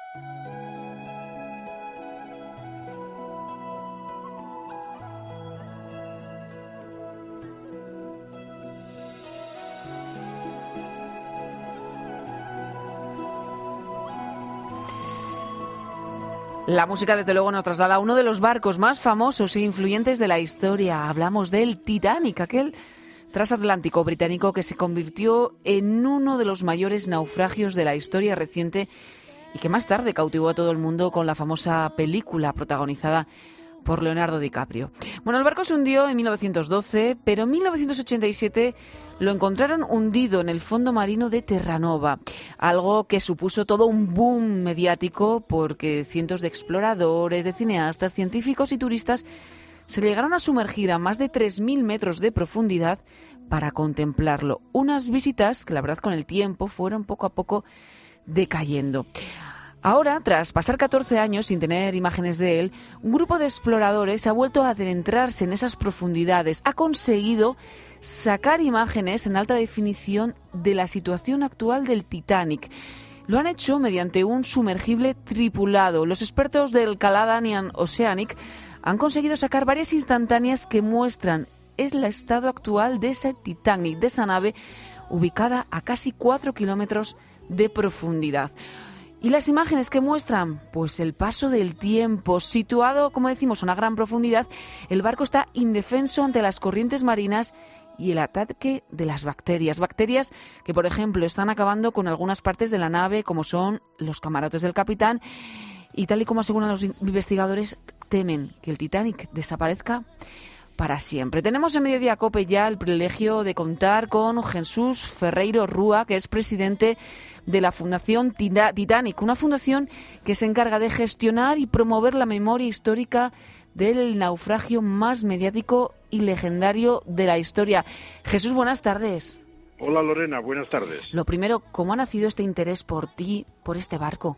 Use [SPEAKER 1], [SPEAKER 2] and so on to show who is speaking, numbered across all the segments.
[SPEAKER 1] La música, desde luego, nos traslada a uno de los barcos más famosos e influyentes de la historia. Hablamos del Titanic, aquel transatlántico británico que se convirtió en uno de los mayores naufragios de la historia reciente y que más tarde cautivó a todo el mundo con la famosa película protagonizada por Leonardo DiCaprio. Bueno, el barco se hundió en 1912, pero en 1987 lo encontraron hundido en el fondo marino de Terranova, algo que supuso todo un boom mediático porque cientos de exploradores, de cineastas, científicos y turistas se llegaron a sumergir a más de 3.000 metros de profundidad para contemplarlo. Unas visitas que, la verdad, con el tiempo fueron poco a poco decayendo. Ahora, tras pasar 14 años sin tener imágenes de él, un grupo de exploradores ha vuelto a adentrarse en esas profundidades. Ha conseguido sacar imágenes en alta definición de la situación actual del Titanic. Lo han hecho mediante un sumergible tripulado. Los expertos del Caledonian Oceanic han conseguido sacar varias instantáneas que muestran el estado actual de ese Titanic, de esa nave ubicada a casi 4 kilómetros de profundidad. ¿Y las imágenes que muestran? Pues el paso del tiempo. Situado, como decimos, a una gran profundidad, el barco está indefenso ante las corrientes marinas y el ataque de las bacterias. Bacterias que, por ejemplo, están acabando con algunas partes de la nave, como son los camarotes del capitán. Y tal y como aseguran los investigadores, temen que el Titanic desaparezca para siempre. Tenemos en Mediodía COPE ya el privilegio de contar con Jesús Ferreiro Rúa, que es presidente de la Fundación Titanic, una fundación que se encarga de gestionar y promover la memoria histórica del naufragio más mediático y legendario de la historia. Jesús, buenas tardes.
[SPEAKER 2] Hola Lorena, buenas tardes.
[SPEAKER 1] Lo primero, ¿cómo ha nacido este interés por ti, por este barco?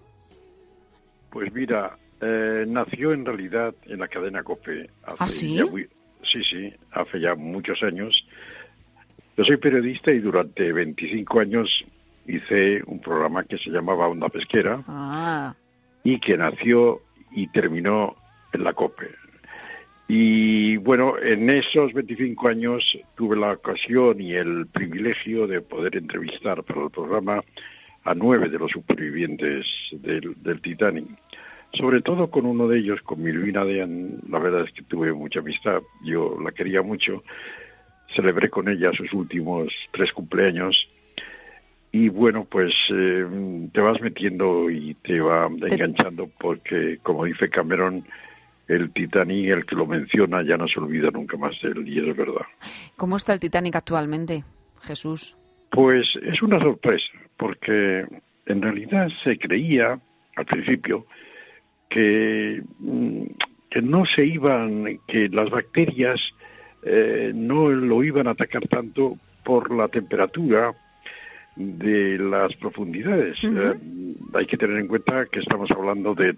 [SPEAKER 2] Pues mira, nació en realidad en la cadena COPE.
[SPEAKER 1] ¿Ah, sí?
[SPEAKER 2] Sí, hace ya muchos años. Yo soy periodista y durante 25 años hice un programa que se llamaba Onda Pesquera y que nació y terminó en la COPE. Y bueno, en esos 25 años tuve la ocasión y el privilegio de poder entrevistar para el programa a 9 de los supervivientes del Titanic. Sobre todo con uno de ellos, con Milvina Dean. La verdad es que tuve mucha amistad, yo la quería mucho, celebré con ella sus últimos 3 cumpleaños y bueno, pues te vas metiendo y te va enganchando porque, como dice Cameron, el Titanic, el que lo menciona, ya no se olvida nunca más de él, y es verdad.
[SPEAKER 1] ¿Cómo está el Titanic actualmente, Jesús?
[SPEAKER 2] Pues es una sorpresa, porque en realidad se creía al principio que no se iban, que las bacterias no lo iban a atacar tanto por la temperatura de las profundidades. Hay que tener en cuenta que estamos hablando de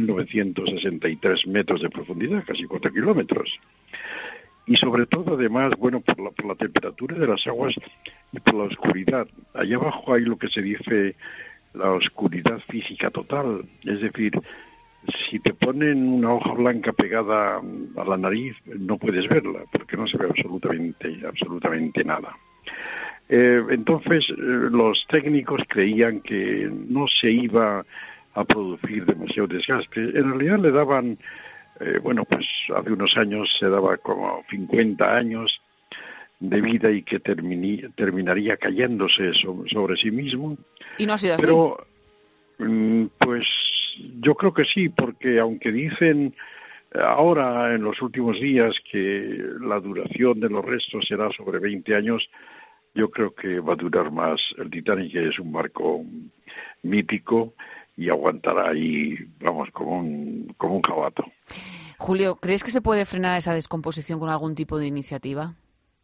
[SPEAKER 2] 3.963 metros de profundidad, casi 4 kilómetros. Y sobre todo, además, bueno, por la temperatura de las aguas y por la oscuridad. Allá abajo hay lo que se dice la oscuridad física total, es decir, si te ponen una hoja blanca pegada a la nariz, no puedes verla, porque no se ve absolutamente nada. Entonces, los técnicos creían que no se iba a producir demasiado desgaste. En realidad le daban, bueno, pues hace unos años se daba como 50 años de vida y que terminaría cayéndose sobre sí mismo.
[SPEAKER 1] ¿Y no ha sido así?
[SPEAKER 2] Pero, pues yo creo que sí, porque aunque dicen ahora en los últimos días que la duración de los restos será sobre 20 años, yo creo que va a durar más. El Titanic es un barco mítico y aguantará ahí, vamos, como un jabato.
[SPEAKER 1] Julio, ¿crees que se puede frenar esa descomposición con algún tipo de iniciativa?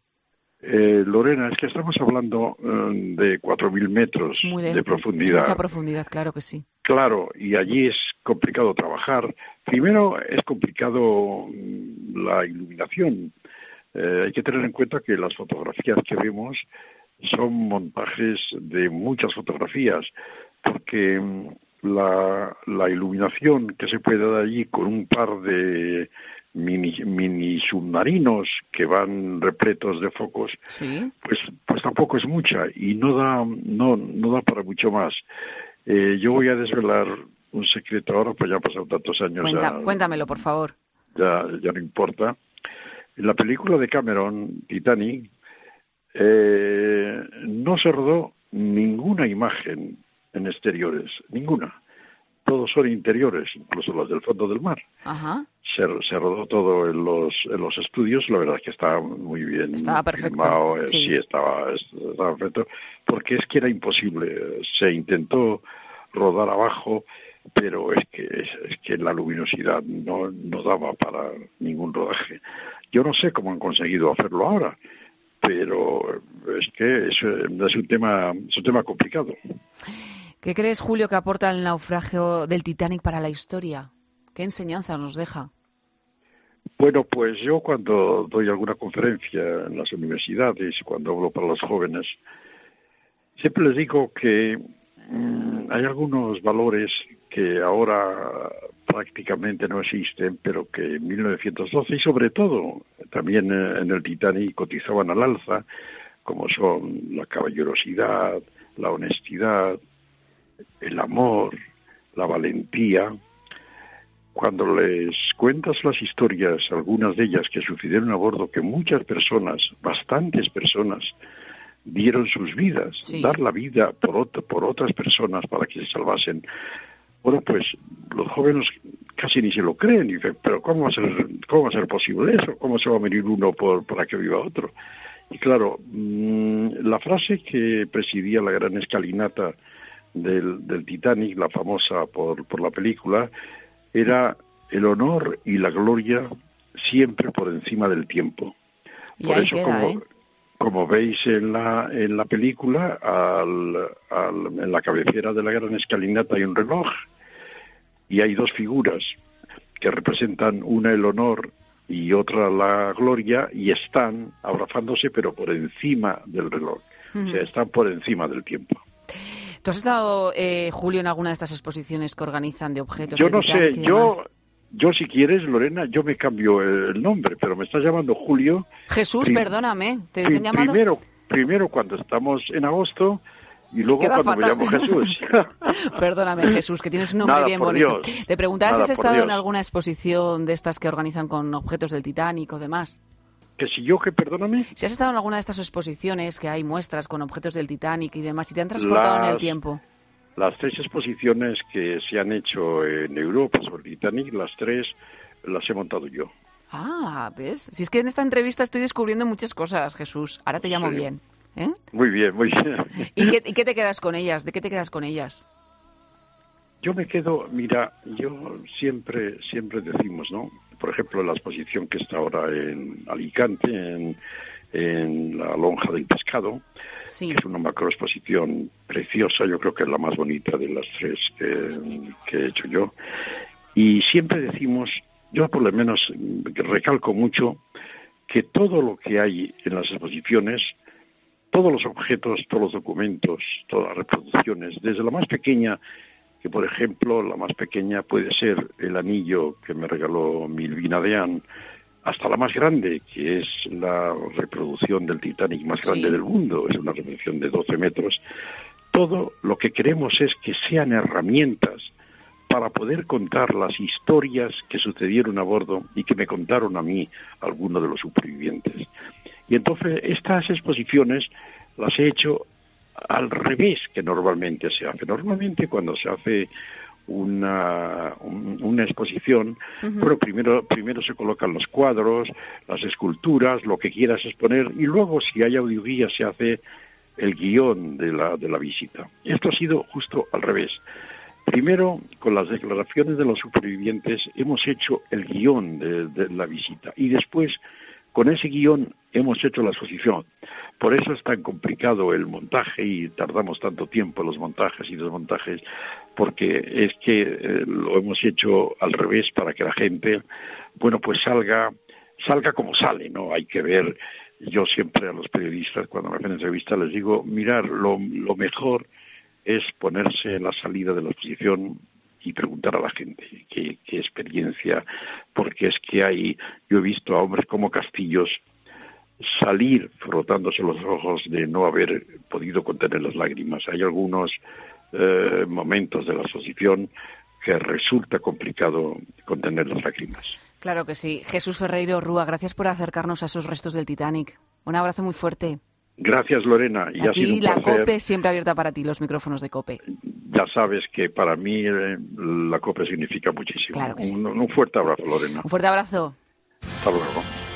[SPEAKER 2] Lorena, es que estamos hablando de 4.000 metros de profundidad.
[SPEAKER 1] Es mucha profundidad, claro que sí.
[SPEAKER 2] Claro, y allí es complicado trabajar. Primero es complicado la iluminación. Hay que tener en cuenta que las fotografías que vemos son montajes de muchas fotografías, porque la iluminación que se puede dar allí con un par de mini submarinos que van repletos de focos,
[SPEAKER 1] Sí.
[SPEAKER 2] pues tampoco es mucha y no da para mucho más. Yo voy a desvelar un secreto ahora, pues ya han pasado tantos años,
[SPEAKER 1] Cuéntamelo, por favor.
[SPEAKER 2] ya no importa. En la película de Cameron, Titanic, no se rodó ninguna imagen en exteriores, ninguna. Todos son interiores, incluso los del fondo del mar.
[SPEAKER 1] Ajá.
[SPEAKER 2] Se rodó todo en los estudios, la verdad es que estaba muy bien
[SPEAKER 1] Estaba perfecto.
[SPEAKER 2] filmado,
[SPEAKER 1] Sí.
[SPEAKER 2] sí, estaba perfecto, porque es que era imposible. Se intentó rodar abajo, pero es que la luminosidad no daba para ningún rodaje. Yo no sé cómo han conseguido hacerlo ahora, pero es que es un tema complicado.
[SPEAKER 1] ¿Qué crees, Julio, que aporta el naufragio del Titanic para la historia? ¿Qué enseñanza nos deja?
[SPEAKER 2] Bueno, pues yo cuando doy alguna conferencia en las universidades, cuando hablo para los jóvenes, siempre les digo que hay algunos valores que ahora prácticamente no existen, pero que en 1912 y sobre todo también en el Titanic cotizaban al alza, como son la caballerosidad, la honestidad, el amor, la valentía. Cuando les cuentas las historias, algunas de ellas que sucedieron a bordo, que muchas personas, bastantes personas, dieron sus vidas,
[SPEAKER 1] Sí.
[SPEAKER 2] dar la vida por otras personas para que se salvasen. Bueno, pues los jóvenes casi ni se lo creen, y dicen, pero ¿cómo va a ser posible eso? ¿Cómo se va a morir uno para que viva otro? Y claro, la frase que presidía la gran escalinata del Titanic, la famosa por la película, era el honor y la gloria siempre por encima del tiempo.
[SPEAKER 1] Y
[SPEAKER 2] Por
[SPEAKER 1] ahí
[SPEAKER 2] eso,
[SPEAKER 1] queda,
[SPEAKER 2] como veis en la película, en la cabecera de la gran escalinata hay un reloj y hay dos figuras que representan una el honor y otra la gloria, y están abrazándose pero por encima del reloj. O sea, están por encima del tiempo.
[SPEAKER 1] ¿Tú has estado, Julio, en alguna de estas exposiciones que organizan de objetos?
[SPEAKER 2] Yo no
[SPEAKER 1] Titanic
[SPEAKER 2] sé,
[SPEAKER 1] y demás?
[SPEAKER 2] yo si quieres, Lorena, yo me cambio el nombre, pero me estás llamando Julio.
[SPEAKER 1] Jesús, perdóname, ¿te han llamado?
[SPEAKER 2] Primero cuando estamos en agosto y luego
[SPEAKER 1] Queda
[SPEAKER 2] cuando
[SPEAKER 1] fatal.
[SPEAKER 2] me llamo Jesús.
[SPEAKER 1] Perdóname, Jesús, que tienes un nombre
[SPEAKER 2] Nada,
[SPEAKER 1] bien
[SPEAKER 2] por
[SPEAKER 1] bonito.
[SPEAKER 2] Dios.
[SPEAKER 1] Te preguntaba si
[SPEAKER 2] Nada,
[SPEAKER 1] has
[SPEAKER 2] por
[SPEAKER 1] estado en
[SPEAKER 2] Dios.
[SPEAKER 1] alguna exposición de estas que organizan con objetos del Titanic o demás.
[SPEAKER 2] Que si yo, que perdóname.
[SPEAKER 1] Si has estado en alguna de estas exposiciones que hay muestras con objetos del Titanic y demás, y te han transportado en el tiempo.
[SPEAKER 2] Las 3 exposiciones que se han hecho en Europa sobre el Titanic, las 3 las he montado yo.
[SPEAKER 1] Ah, ¿ves? Si es que en esta entrevista estoy descubriendo muchas cosas, Jesús. Ahora te llamo
[SPEAKER 2] Sí.
[SPEAKER 1] bien. ¿Eh?
[SPEAKER 2] Muy bien, muy bien.
[SPEAKER 1] ¿Y qué te quedas con ellas? ¿De qué te quedas con ellas?
[SPEAKER 2] Yo me quedo, mira, yo siempre decimos, ¿no? Por ejemplo, la exposición que está ahora en Alicante, en la Lonja del Pescado,
[SPEAKER 1] Sí.
[SPEAKER 2] que es una macroexposición preciosa, yo creo que es la más bonita de las 3 que he hecho yo. Y siempre decimos, yo por lo menos recalco mucho, que todo lo que hay en las exposiciones, todos los objetos, todos los documentos, todas las reproducciones, desde la más pequeña, que por ejemplo la más pequeña puede ser el anillo que me regaló Milvina Deán, hasta la más grande, que es la reproducción del Titanic más grande
[SPEAKER 1] Sí.
[SPEAKER 2] del mundo, es una reproducción de 12 metros. Todo lo que queremos es que sean herramientas para poder contar las historias que sucedieron a bordo y que me contaron a mí algunos de los supervivientes. Y entonces estas exposiciones las he hecho al revés que normalmente se hace. Normalmente cuando se hace una exposición, bueno, primero se colocan los cuadros, las esculturas, lo que quieras exponer, y luego si hay audioguía se hace el guión de la visita. Esto ha sido justo al revés. Primero, con las declaraciones de los supervivientes, hemos hecho el guión de la visita y después, con ese guión, hemos hecho la exposición. Por eso es tan complicado el montaje y tardamos tanto tiempo en los montajes y desmontajes, porque es que lo hemos hecho al revés para que la gente, bueno, pues salga como sale, ¿no? Hay que ver. Yo siempre a los periodistas, cuando me hacen entrevistas, les digo, mirar, lo mejor es ponerse en la salida de la exposición y preguntar a la gente qué experiencia, porque es que yo he visto a hombres como Castillos salir frotándose los ojos de no haber podido contener las lágrimas. Hay algunos momentos de la exposición que resulta complicado contener las lágrimas.
[SPEAKER 1] Claro que sí. Jesús Ferreiro Rúa, gracias por acercarnos a esos restos del Titanic. Un abrazo muy fuerte.
[SPEAKER 2] Gracias, Lorena. Y
[SPEAKER 1] aquí
[SPEAKER 2] ha sido un
[SPEAKER 1] la
[SPEAKER 2] placer.
[SPEAKER 1] COPE siempre abierta para ti, los micrófonos de COPE.
[SPEAKER 2] Ya sabes que para mí la COPE significa muchísimo.
[SPEAKER 1] Claro que sí.
[SPEAKER 2] Un fuerte abrazo, Lorena.
[SPEAKER 1] Un fuerte abrazo.
[SPEAKER 2] Hasta luego.